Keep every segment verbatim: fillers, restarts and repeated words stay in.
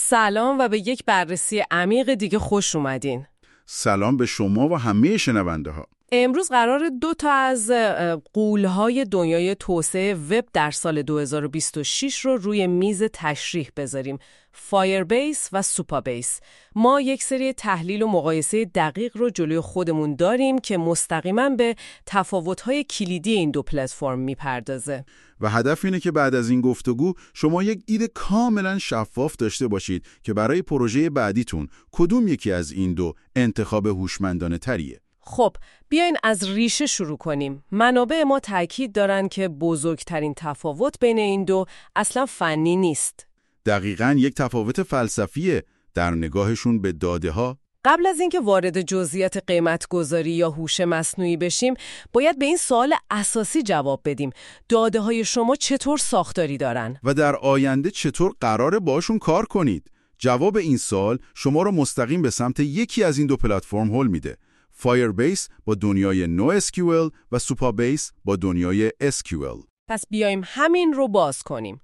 سلام و به یک بررسی عمیق دیگه خوش اومدین. سلام به شما و همه شنونده ها. امروز قرار دو تا از غول‌های دنیای توسعه وب در سال دو هزار و بیست و شش رو روی میز تشریح بذاریم. فایربیس و سوپابیس. ما یک سری تحلیل و مقایسه دقیق رو جلوی خودمون داریم که مستقیما به تفاوت‌های کلیدی این دو پلتفرم میپردازه. و هدف اینه که بعد از این گفتگو شما یک دید کاملا شفاف داشته باشید که برای پروژه بعدیتون کدوم یکی از این دو انتخاب هوشمندانه تریه. خب بیاین از ریشه شروع کنیم. منابع ما تاکید دارن که بزرگترین تفاوت بین این دو اصلا فنی نیست. دقیقاً یک تفاوت فلسفیه در نگاهشون به داده ها. قبل از اینکه وارد جزئیات قیمت گذاری یا هوش مصنوعی بشیم، باید به این سوال اساسی جواب بدیم. داده های شما چطور ساختاری دارن؟ و در آینده چطور قراره باشون کار کنید؟ جواب این سوال شما رو مستقیم به سمت یکی از این دو پلتفرم هل میده. فایربیس با دنیای نو اس کیو ال و سوپابیس با دنیای اس کیو ال. پس بیایم همین رو باز کنیم.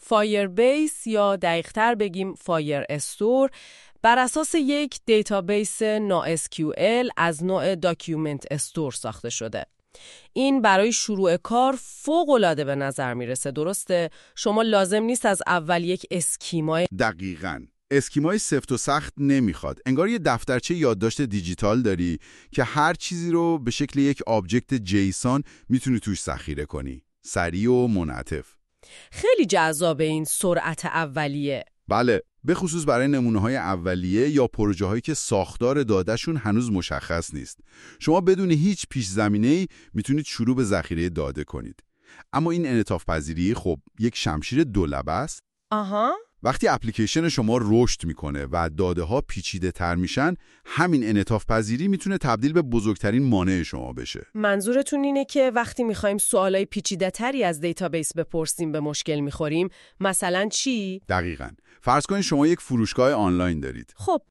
فایربیس یا دقیق‌تر بگیم فایر استور بر اساس یک دیتابیس نو اس کیو ال از نوع داکیومنت استور ساخته شده. این برای شروع کار فوق‌العاده به نظر میرسه، درسته؟ شما لازم نیست از اول یک اسکیمای دقیقاً اسکیمای سفت و سخت نمیخواد. انگار یه دفترچه یادداشت دیجیتال داری که هر چیزی رو به شکل یک آبجکت جیسون میتونی توش ذخیره کنی. سریع و منعطف. خیلی جذاب این سرعت اولیه. بله، به خصوص برای نمونه‌های اولیه یا پروژه‌هایی که ساختار دادهشون هنوز مشخص نیست. شما بدون هیچ پیش زمینه‌ای میتونید شروع به ذخیره داده کنید. اما این انعطاف پذیری خب یک شمشیر دولبه است. آها. وقتی اپلیکیشن شما رشد میکنه و داده ها پیچیده تر میشن، همین انعطاف پذیری میتونه تبدیل به بزرگترین مانع شما بشه. منظورتون اینه که وقتی میخوایم سوالای پیچیده تری از دیتابیس بپرسیم به مشکل میخوریم؟ مثلا چی؟ دقیقاً. فرض کنید شما یک فروشگاه آنلاین دارید. خب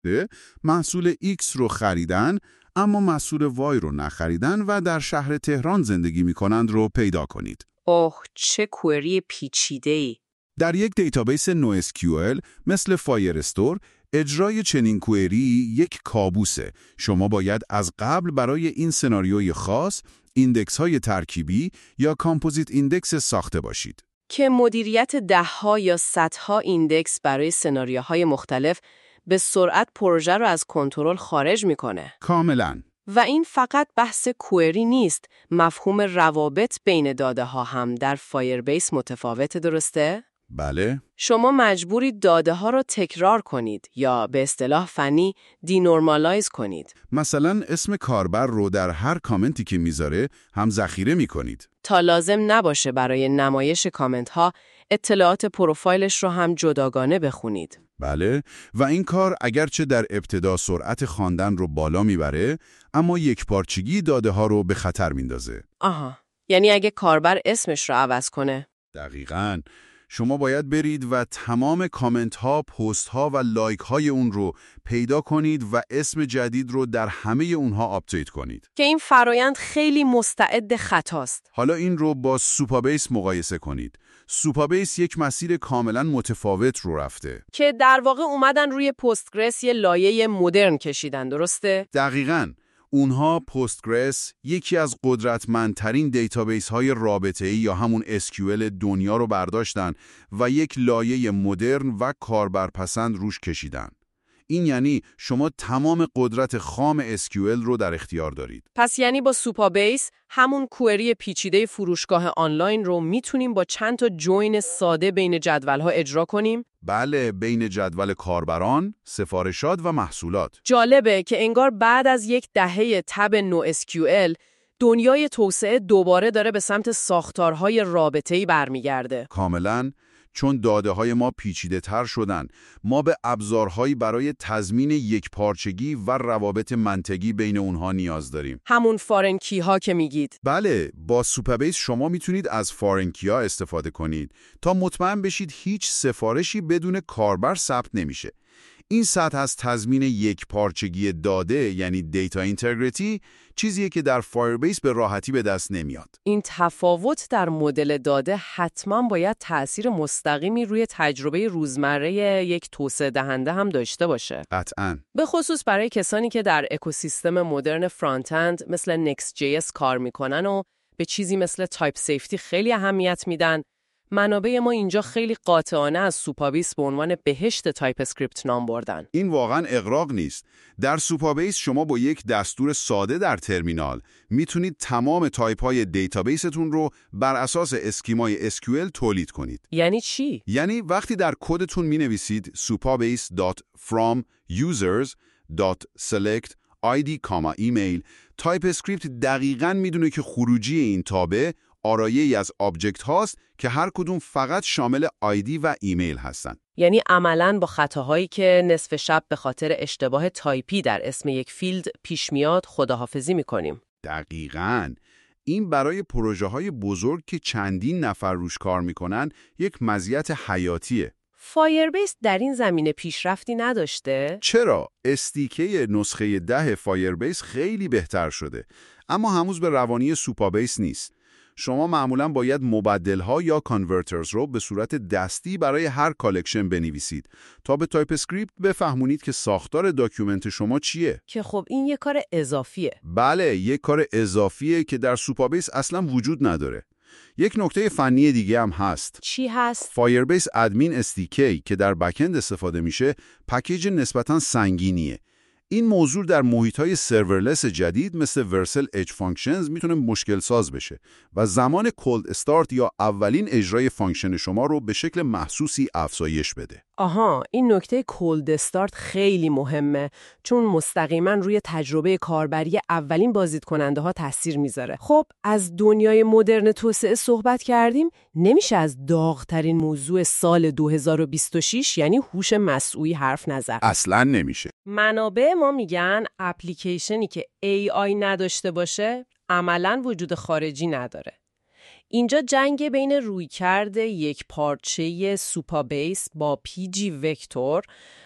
محصول X رو خریدن اما محصول Y رو نخریدن و در شهر تهران زندگی میکنند رو پیدا کنید. اوه چه کوئری پیچیده‌ای. در یک دیتابیس نو اس کیو ال مثل فایر استور، اجرای چنین کوئری یک کابوسه. شما باید از قبل برای این سناریوی خاص ایندکس های ترکیبی یا کامپوزیت ایندکس ساخته باشید که مدیریت دهها یا صدها ایندکس برای سناریوهای مختلف به سرعت پروژه رو از کنترل خارج میکنه. کاملاً. و این فقط بحث کوئری نیست، مفهوم روابط بین داده ها هم در فایربیس متفاوته، درسته؟ بله. شما مجبورید داده ها رو تکرار کنید یا به اصطلاح فنی دینورمالایز کنید. مثلا اسم کاربر رو در هر کامنتی که میذاره هم ذخیره میکنید تا لازم نباشه برای نمایش کامنت ها اطلاعات پروفایلش رو هم جداگانه بخونید. بله، و این کار اگرچه در ابتدا سرعت خواندن رو بالا میبره، اما یک پارچگی داده ها رو به خطر میندازه. آها، یعنی اگه کاربر اسمش رو عوض کنه؟ دقیقاً. شما باید برید و تمام کامنت ها، پست ها و لایک های اون رو پیدا کنید و اسم جدید رو در همه اونها آپدیت کنید. که این فرایند خیلی مستعد خطاست. حالا این رو با سوپابیس مقایسه کنید. سوپابیس یک مسیر کاملا متفاوت رو رفته. که در واقع اومدن روی پستگرس یه لایه مدرن کشیدن، درسته؟ دقیقاً. اونها پستگرس، یکی از قدرتمندترین دیتابیس های رابطه‌ای یا همون اس کیو ال دنیا رو برداشتن و یک لایه مدرن و کاربرپسند روش کشیدن. این یعنی شما تمام قدرت خام اس کیو ال رو در اختیار دارید. پس یعنی با سوپابیس همون کوئری پیچیده فروشگاه آنلاین رو میتونیم با چند تا جوین ساده بین جدول‌ها اجرا کنیم؟ بله، بین جدول کاربران، سفارشات و محصولات. جالبه که انگار بعد از یک دهه تب نو اس کیو ال دنیای توسعه دوباره داره به سمت ساختارهای رابطه‌ای برمیگرده. کاملاً. چون داده های ما پیچیده تر شدن، ما به ابزارهایی برای تضمین یک پارچگی و روابط منطقی بین اونها نیاز داریم. همون فارن کی ها که میگید. بله، با سوپابیس شما میتونید از فارن کی ها استفاده کنید تا مطمئن بشید هیچ سفارشی بدون کاربر ثبت نمیشه. این سطح از تضمین یک پارچگی داده یعنی دیتا اینتگریتی چیزیه که در فایربیس به راحتی به دست نمیاد. این تفاوت در مدل داده حتما باید تأثیر مستقیمی روی تجربه روزمره یک توسعه دهنده هم داشته باشه. قطعاً. به خصوص برای کسانی که در اکوسیستم مدرن فرانت اند مثل نکست جی اس کار میکنن و به چیزی مثل تایپ سیفتی خیلی اهمیت میدن. منابع ما اینجا خیلی قاطعانه از سوپابیس به عنوان بهشت تایپ اسکریپت نام بردن. این واقعا اغراق نیست. در سوپابیس شما با یک دستور ساده در ترمینال میتونید تمام تایپ های دیتابیستون رو بر اساس اسکیمای اس کیو ال تولید کنید. یعنی چی؟ یعنی وقتی در کدتون مینویسید supabase dot from users dot select id, email، تایپ اسکریپت دقیقاً میدونه که خروجی این تابع آرایه‌ای از آبجکت هاست که هر کدوم فقط شامل آیدی و ایمیل هستن. یعنی عملاً با خطاهایی که نصف شب به خاطر اشتباه تایپی در اسم یک فیلد پیش میاد خداحافظی میکنیم. دقیقاً. این برای پروژه های بزرگ که چندین نفر روش کار میکنن یک مزیت حیاتیه. فایربیس در این زمینه پیشرفتی نداشته؟ چرا؟ استیکه نسخه ده فایربیس خیلی بهتر شده، اما هنوز به روانی سوپابیس نیست. شما معمولاً باید مبدل‌ها یا کانورترز رو به صورت دستی برای هر کالکشن بنویسید تا به تایپ اسکریپت بفهمونید که ساختار داکیومنت شما چیه. که خب این یک کار اضافیه. بله، یک کار اضافیه که در سوپابیس اصلاً وجود نداره. یک نکته فنی دیگه هم هست. چی هست؟ فایربیس ادمین اس دی کی که در بک‌اند استفاده میشه، پکیج نسبتاً سنگینیه. این موضوع در محیط‌های سرورلس جدید مثل ورسل اج فانکشنز میتونه مشکل ساز بشه و زمان کولد استارت یا اولین اجرای فانکشن شما رو به شکل محسوسی افزایش بده. آها، این نکته کولد استارت خیلی مهمه چون مستقیما روی تجربه کاربری اولین بازدیدکننده ها تاثیر میذاره. خب از دنیای مدرن توسعه صحبت کردیم، نمیشه از داغ‌ترین موضوع سال دو هزار و بیست و شش یعنی هوش مصنوعی حرف نزد. اصلاً نمیشه. منابع ما میگن اپلیکیشنی که ای آی نداشته باشه عملاً وجود خارجی نداره. اینجا جنگ بین رویکرد یک پارچه سوپابیس با پی جی وکتور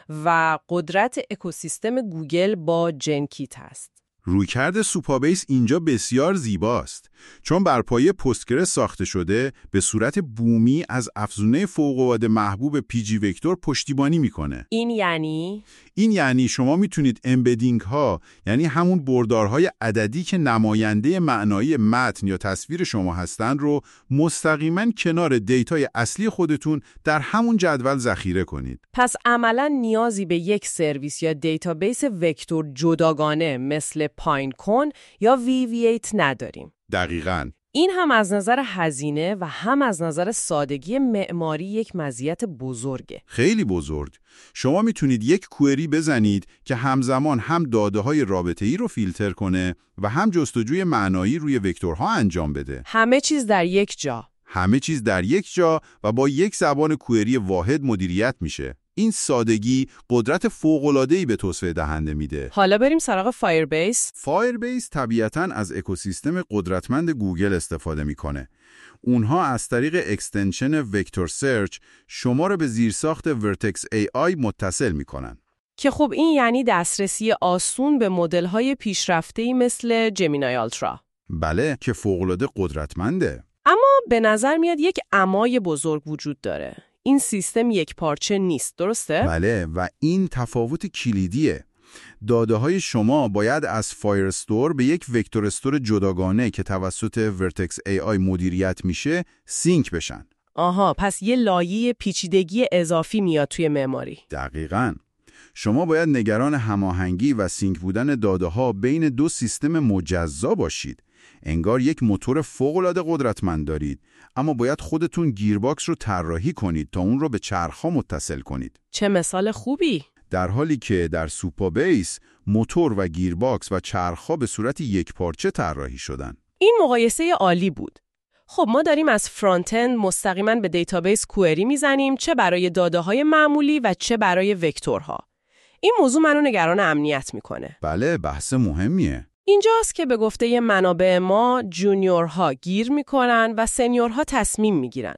و قدرت اکوسیستم گوگل با جنکیت است. رویکرد سوپابیس اینجا بسیار زیباست چون بر پایه پستگرس ساخته شده، به صورت بومی از افزونه فوق‌العاده محبوب پی جی وکتور پشتیبانی میکنه. این یعنی این یعنی شما میتونید امبدینگ ها، یعنی همون بردارهای عددی که نماینده معنایی متن یا تصویر شما هستن رو مستقیما کنار دیتای اصلی خودتون در همون جدول ذخیره کنید. پس عملا نیازی به یک سرویس یا دیتابیس وکتور جداگانه مثل پاینکون یا وی وی هیت نداریم. دقیقاً. این هم از نظر هزینه و هم از نظر سادگی معماری یک مزیت بزرگه. خیلی بزرگ. شما میتونید یک کوئری بزنید که همزمان هم داده‌های رابطه‌ای رو فیلتر کنه و هم جستجوی معنایی روی وکتورها انجام بده. همه چیز در یک جا. همه چیز در یک جا و با یک زبان کوئری واحد مدیریت میشه. این سادگی قدرت فوق‌العاده‌ای به توسعه دهنده میده. حالا بریم سراغ فایربیس. فایربیس طبیعتاً از اکوسیستم قدرتمند گوگل استفاده میکنه. اونها از طریق اکستنشن وکتور سرچ شما رو به زیرساخت ورتکس ای آی متصل میکنن. که خب این یعنی دسترسی آسون به مدل‌های پیشرفته‌ای مثل جمینای آلترا. بله، که فوق‌العاده قدرتمنده. اما به نظر میاد یک عمای بزرگ وجود داره. این سیستم یک پارچه نیست، درسته؟ بله، و این تفاوت کلیدیه. داده های شما باید از فایر استور به یک وکتور استور جداگانه که توسط ورتکس ای آی مدیریت میشه سینک بشن. آها، پس یه لایه پیچیدگی اضافی میاد توی معماری. دقیقاً. شما باید نگران هماهنگی و سینک بودن داده ها بین دو سیستم مجزا باشید. انگار یک موتور فوق‌العاده قدرتمند دارید، اما باید خودتون گیرباکس رو طراحی کنید تا اون رو به چرخ‌ها متصل کنید. چه مثال خوبی! در حالی که در سوپابیس موتور و گیرباکس و چرخ‌ها به صورت یک پارچه طراحی شدن. این مقایسه عالی بود. خب ما داریم از فرانت اند مستقیما به دیتابیس کوئری میزنیم، چه برای داده‌های معمولی و چه برای وکتورها. این موضوع منو نگران امنیت میکنه. بله، بحث مهمیه. اینجاست که به گفته منابع ما جونیورها گیر میکنن و سنیورها تصمیم میگیرن.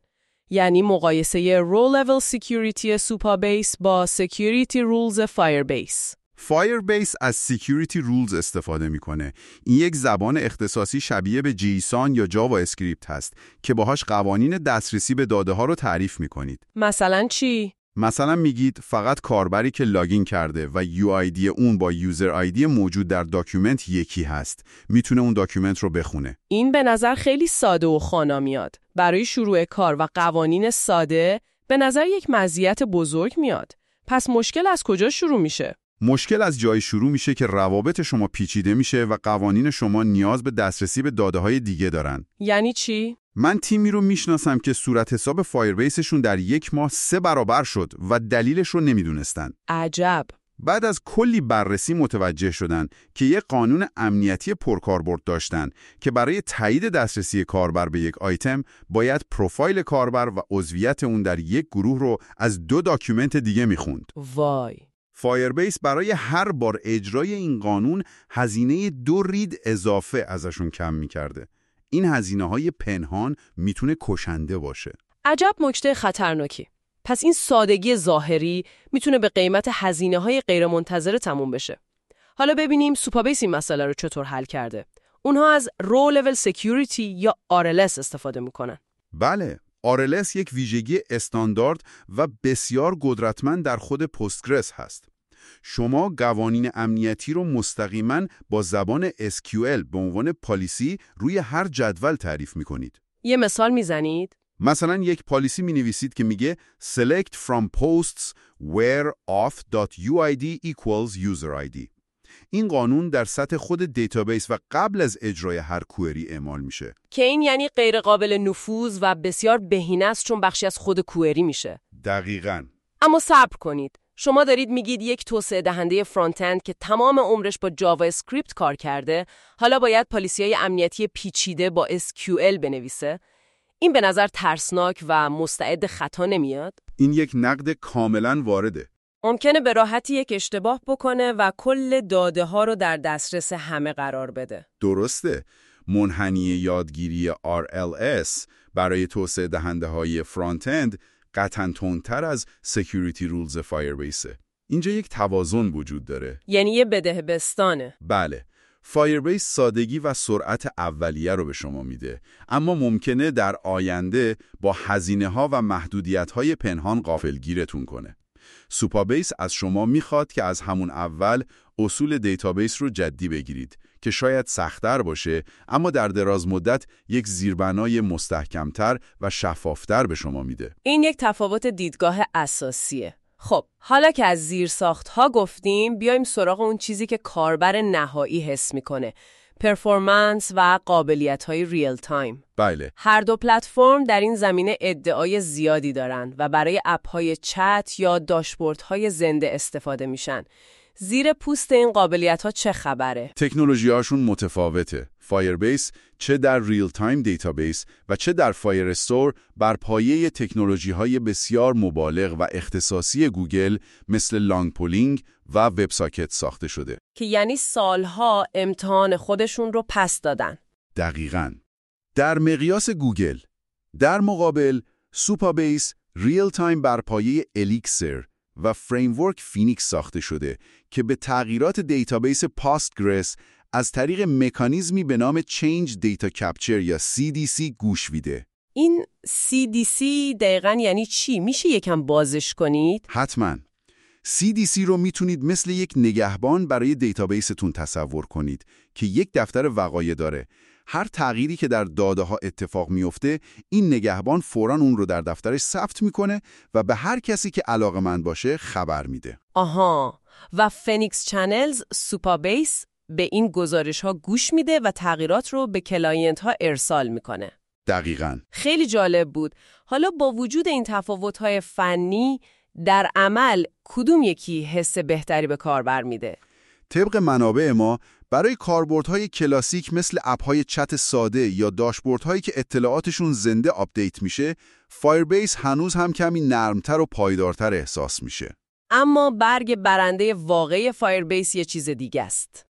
یعنی مقایسه رو level security سوپابیس با security rules فایربیس. فایربیس از security rules استفاده میکنه. این یک زبان اختصاصی شبیه به جیسون یا جاوا اسکریپت هست که باهاش قوانین دسترسی به داده ها رو تعریف میکنید. مثلا چی؟ مثلا میگید فقط کاربری که لاگین کرده و یو آی دی اون با یوزر آیدی موجود در داکیومنت یکی هست، میتونه اون داکیومنت رو بخونه. این به نظر خیلی ساده و خوانا میاد. برای شروع کار و قوانین ساده به نظر یک مزیت بزرگ میاد. پس مشکل از کجا شروع میشه؟ مشکل از جای شروع میشه که روابط شما پیچیده میشه و قوانین شما نیاز به دسترسی به داده‌های دیگه دارن. یعنی چی؟ من تیمی رو میشناسم که صورت حساب فایربیسشون در یک ماه سه برابر شد و دلیلش رو نمیدونستن. عجب. بعد از کلی بررسی متوجه شدن که یک قانون امنیتی پرکاربرد داشتن که برای تایید دسترسی کاربر به یک آیتم باید پروفایل کاربر و عضویت اون در یک گروه رو از دو داکیومنت دیگه میخوند. وای. فایربیس برای هر بار اجرای این قانون هزینه دو رید اضافه ازشون کم میکرده. این هزینه‌های پنهان میتونه کشنده باشه. عجب نکته خطرناکی. پس این سادگی ظاهری میتونه به قیمت هزینه‌های غیرمنتظره تموم بشه. حالا ببینیم سوپابیس این مسئله رو چطور حل کرده. اونها از رو لول سکیوریتی یا آر ال اس استفاده میکنن. بله، آر ال اس یک ویژگی استاندارد و بسیار قدرتمند در خود پستگرس هست. شما قوانین امنیتی رو مستقیما با زبان اس کیو ال به عنوان پالیسی روی هر جدول تعریف میکنید. یه مثال میزنید؟ مثلا یک پالیسی می نویسید که میگه select from posts where auth.uid equals user آی دی. این قانون در سطح خود دیتابیس و قبل از اجرای هر کوئری اعمال میشه. که این یعنی غیر قابل نفوذ و بسیار بهینه است چون بخشی از خود کوئری میشه. دقیقاً. اما صبر کنید. شما دارید میگید یک توسعه دهنده فرانت اند که تمام عمرش با جاوا اسکریپت کار کرده، حالا باید پالیسی‌های امنیتی پیچیده با اس کیو ال بنویسه؟ این به نظر ترسناک و مستعد خطا نمیاد؟ این یک نقد کاملاً وارده. ممکنه به راحتی یک اشتباه بکنه و کل داده ها رو در دسترس همه قرار بده. درسته. منحنی یادگیری آر ال اس برای توسعه دهنده های فرانت اند قطعاً تندتر از Security Rules فایربیسه. اینجا یک توازن وجود داره. یعنی یه بدهبستانه. بله. فایربیس سادگی و سرعت اولیه رو به شما میده، اما ممکنه در آینده با هزینه‌ها و محدودیت‌های پنهان غافلگیرتون کنه. سوپابیس از شما میخواد که از همون اول اصول دیتابیس رو جدی بگیرید که شاید سخت‌تر باشه، اما در دراز مدت یک زیربنای مستحکمتر و شفافتر به شما میده. این یک تفاوت دیدگاه اساسیه. خب، حالا که از زیرساخت‌ها گفتیم، بیایم سراغ اون چیزی که کاربر نهایی حس میکنه. پرفورمنس و قابلیت‌های ریل تایم. بله. هر دو پلتفرم در این زمینه ادعای زیادی دارن و برای اپ‌های چت یا داشبوردهای زنده استفاده میشن. زیر پوست این قابلیت‌ها چه خبره؟ تکنولوژی‌هاشون متفاوته. فایربیس چه در ریل تایم دیتابیس و چه در فایر استور بر پایه تکنولوژی‌های بسیار مبالغ و اختصاصی گوگل مثل لانگ پولینگ و وب ساکت ساخته شده. که یعنی سالها امتحان خودشون رو پس دادن. دقیقاً. در مقیاس گوگل، در مقابل سوپابیس ریل تایم بر پایه الیکسر و فریمورک فینیکس ساخته شده که به تغییرات دیتابیس پاستگرس از طریق مکانیزمی به نام Change Data Capture یا سی دی سی گوش میده. این سی دی سی دقیقاً یعنی چی؟ میشه یکم بازش کنید؟ حتماً. سی دی سی رو میتونید مثل یک نگهبان برای دیتابیستون تصور کنید که یک دفتر وقایع داره. هر تغییری که در داده ها اتفاق میفته، این نگهبان فوراً اون رو در دفترش ثبت میکنه و به هر کسی که علاقه‌مند باشه خبر میده. آها. و فینیکس چنلز سوپابیس به این گزارش ها گوش میده و تغییرات رو به کلاینت ها ارسال میکنه. دقیقاً. خیلی جالب بود. حالا با وجود این تفاوت های فنی، در عمل کدوم یکی حس بهتری به کاربر میده؟ طبق منابع ما، برای کاربردهای کلاسیک مثل اپ‌های چت ساده یا داشبوردهایی که اطلاعاتشون زنده آپدیت میشه، فایربیس هنوز هم کمی نرمتر و پایدارتر احساس میشه. اما برگ برنده واقعی فایربیس یه چیز دیگه است.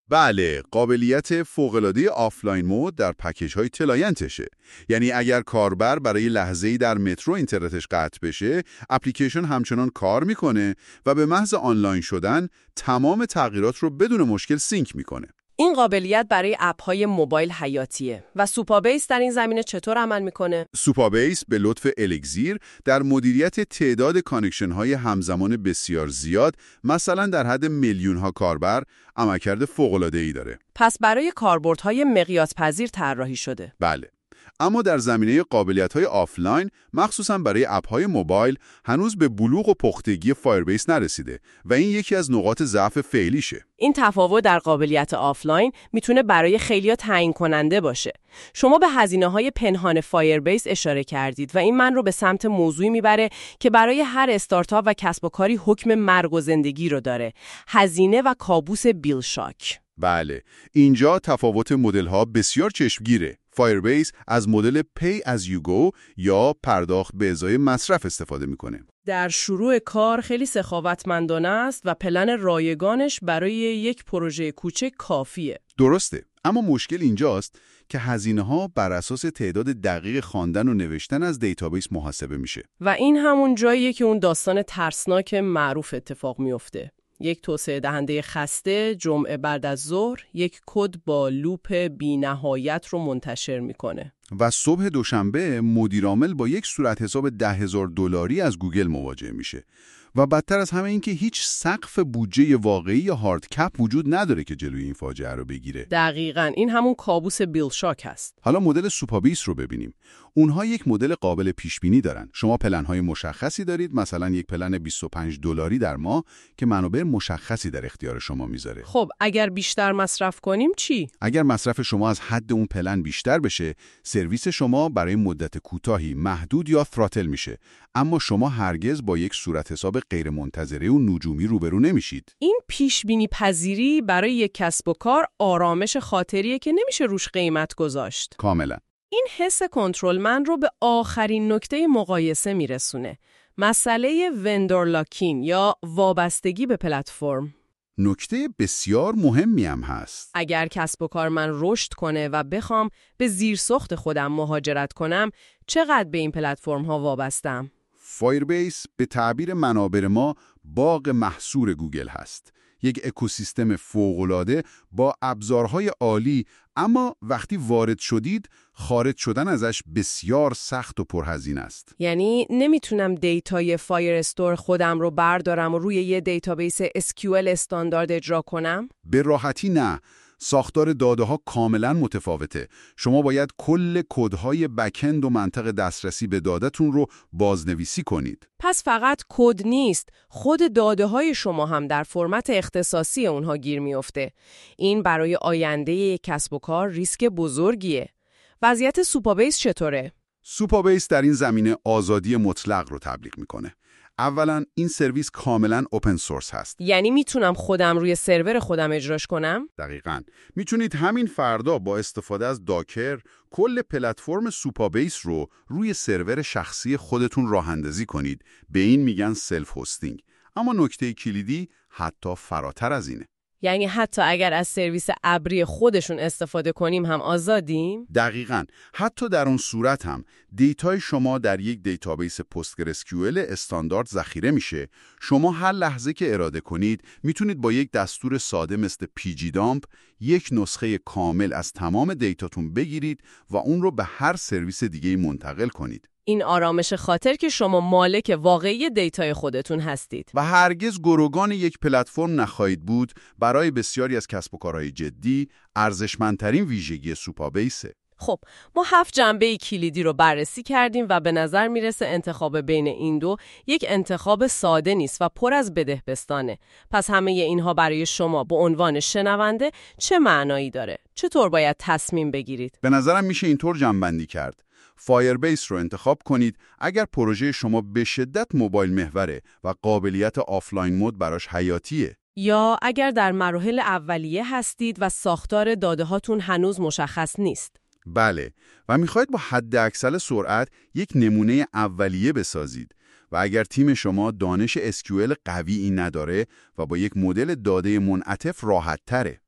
بله، قابلیت فوق‌العاده آفلاین مود در پکیج‌های کلاینتشه. یعنی اگر کاربر برای لحظه‌ای در مترو اینترنتش قطع بشه، اپلیکیشن همچنان کار میکنه و به محض آنلاین شدن تمام تغییرات رو بدون مشکل سینک میکنه. این قابلیت برای اپ‌های موبایل حیاتیه و سوپابیس در این زمینه چطور عمل میکنه؟ سوپابیس به لطف الکزیر در مدیریت تعداد کانکشن‌های همزمان بسیار زیاد، مثلا در حد میلیون‌ها کاربر، عملکرد فوق‌العاده‌ای داره. پس برای کاربردهای مقیاس‌پذیر طراحی شده. بله. اما در زمینه قابلیت‌های آفلاین، مخصوصاً برای اپ‌های موبایل، هنوز به بلوغ و پختگی فایربیس نرسیده و این یکی از نقاط ضعف فعلیشه. این تفاوت در قابلیت آفلاین میتونه برای خیلیا تعیین کننده باشه. شما به هزینه‌های پنهان فایربیس اشاره کردید و این من رو به سمت موضوعی میبره که برای هر استارتاپ و کسب و کاری حکم مرگ و زندگی رو داره. هزینه و کابوس بیل شاک. بله، اینجا تفاوت مدل‌ها بسیار چشمگیره. فایربیس از مدل Pay as you go یا پرداخت به ازای مصرف استفاده میکنه. در شروع کار خیلی سخاوتمندانه است و پلن رایگانش برای یک پروژه کوچک کافیه. درسته، اما مشکل اینجاست که هزینه‌ها بر اساس تعداد دقیق خواندن و نوشتن از دیتابیس محاسبه میشه. و این همون جاییه که اون داستان ترسناک معروف اتفاق میفته. یک توسعه دهنده خسته جمعه بعد از ظهر یک کد با لوپ بی‌نهایت رو منتشر میکنه. و صبح دوشنبه مدیرعامل با یک صورت حساب ده هزار دلاری از گوگل مواجه میشه. و بدتر از همه این که هیچ سقف بودجه واقعی یا هارد کپ وجود نداره که جلوی این فاجعه رو بگیره. دقیقاً این همون کابوس بیل شاک هست. حالا مدل سوپابیس رو ببینیم. اونها یک مدل قابل پیش بینی دارن. شما پلن‌های مشخصی دارید، مثلا یک پلن بیست و پنج دلاری در ماه که منابع مشخصی در اختیار شما میذاره. خب اگر بیشتر مصرف کنیم چی؟ اگر مصرف شما از حد اون پلن بیشتر بشه، سرویس شما برای مدت کوتاهی محدود یا تhrottle میشه، اما شما هرگز با یک صورت حساب غیر منتظره و نجومی روبرو نمیشید. این پیش بینی پذیری برای یک کسب و کار آرامش خاطریه که نمیشه روش قیمت گذاشت. کاملا. این حس کنترلمند رو به آخرین نکته مقایسه میرسونه. مسئله وندور لاکین یا وابستگی به پلتفرم. نکته بسیار مهمی هم هست. اگر کسب و کار من رشد کنه و بخوام به زیرساخت خودم مهاجرت کنم، چقدر به این پلتفرم ها وابستم؟ فایربیس به تعبیر منابر ما باغ محصور گوگل هست. یک اکوسیستم فوق‌العاده با ابزارهای عالی، اما وقتی وارد شدید خارج شدن ازش بسیار سخت و پرهزینه است. یعنی نمیتونم دیتای فایر استور خودم رو بردارم و روی یه دیتابیس اس کیو ال استاندارد اجرا کنم؟ به راحتی نه. ساختار داده ها کاملا متفاوته. شما باید کل کدهای بک‌اند و منطق دسترسی به داده‌تون رو بازنویسی کنید. پس فقط کد نیست، خود داده های شما هم در فرمت اختصاصی اونها گیر میفته. این برای آینده یک کسب و کار ریسک بزرگیه. وضعیت سوپابیس چطوره؟ سوپابیس در این زمینه آزادی مطلق رو تبلیغ میکنه. اولا این سرویس کاملا اوپن سورس هست. یعنی میتونم خودم روی سرور خودم اجراش کنم؟ دقیقاً. میتونید همین فردا با استفاده از داکر کل پلتفرم سوپابیس رو روی سرور شخصی خودتون راه اندازی کنید. به این میگن سلف هاستینگ. اما نکته کلیدی حتی فراتر از اینه. یعنی حتی اگر از سرویس ابری خودشون استفاده کنیم هم آزادیم؟ دقیقاً. حتی در اون صورت هم دیتای شما در یک دیتابیس پوستگرسکیول استاندارد ذخیره میشه. شما هر لحظه که اراده کنید میتونید با یک دستور ساده مثل پی جی دامپ یک نسخه کامل از تمام دیتاتون بگیرید و اون رو به هر سرویس دیگه منتقل کنید. این آرامش خاطر که شما مالک واقعی دیتای خودتون هستید. و هرگز گروگان یک پلتفرم نخواهید بود. برای بسیاری از کسب و کارهای جدی ارزشمندترین ویژگی سوپابیسه. خب ما هفت جنبه کلیدی رو بررسی کردیم و به نظر میرسه انتخاب بین این دو یک انتخاب ساده نیست و پر از بدهبستانه. پس همه اینها برای شما به عنوان شنونده چه معنایی داره؟ چطور باید تصمیم بگیرید؟ به نظرم میشه اینطور جمع‌بندی کرد. فایربیس رو انتخاب کنید اگر پروژه شما به شدت موبایل محوره و قابلیت آفلاین مود براش حیاتیه. یا اگر در مراحل اولیه هستید و ساختار داده هاتون هنوز مشخص نیست. بله، و میخواید با حد اکثر سرعت یک نمونه اولیه بسازید. و اگر تیم شما دانش اس کیو ال قوی نداره و با یک مدل داده منعطف راحت تره.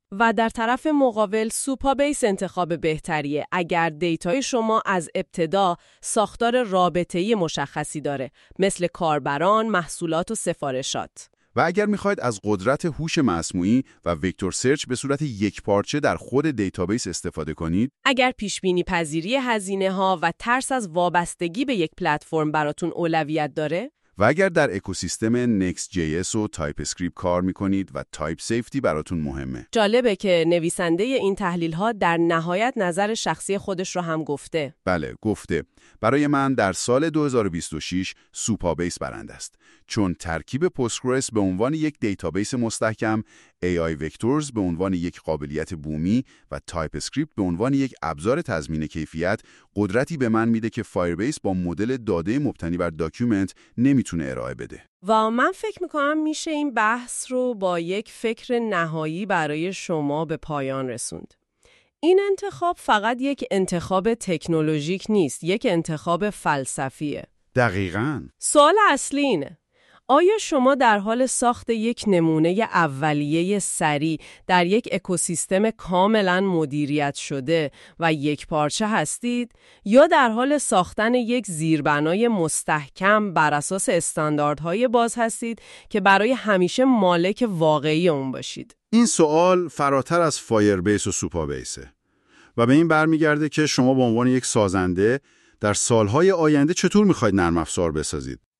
و در طرف مقابل سوپابیس انتخاب بهتریه اگر دیتای شما از ابتدا ساختار رابطه‌ای مشخصی داره، مثل کاربران، محصولات و سفارشات. و اگر میخواید از قدرت هوش مصنوعی و وکتور سرچ به صورت یک پارچه در خود دیتابیس استفاده کنید، اگر پیشبینی پذیری هزینه ها و ترس از وابستگی به یک پلتفرم براتون اولویت داره، و اگر در اکوسیستم Next.js و تایپ اسکریپت کار میکنید و تایپ سیفتی براتون مهمه. جالبه که نویسنده این تحلیل ها در نهایت نظر شخصی خودش رو هم گفته. بله، گفته. برای من در سال دو هزار و بیست و شش سوپابیس برنده است. چون ترکیب پستگرس به عنوان یک دیتابیس مستحکم، ای آی وکتورز به عنوان یک قابلیت بومی و تایپ اسکریپت به عنوان یک ابزار تضمین کیفیت قدرتی به من میده که فایربیس با مدل داده مبتنی بر داکیومنت نمیتونه ارائه بده. و من فکر میکنم میشه این بحث رو با یک فکر نهایی برای شما به پایان رسوند. این انتخاب فقط یک انتخاب تکنولوژیک نیست، یک انتخاب فلسفیه. دقیقاً. سوال اصلی اینه: آیا شما در حال ساخت یک نمونه اولیه سریع در یک اکوسیستم کاملاً مدیریت شده و یک پارچه هستید، یا در حال ساختن یک زیربنای مستحکم بر اساس استانداردهای باز هستید که برای همیشه مالک واقعی اون باشید؟ این سوال فراتر از فایربیس و سوپابیسه و به این برمیگرده که شما به عنوان یک سازنده در سالهای آینده چطور میخواید نرم افزار بسازید.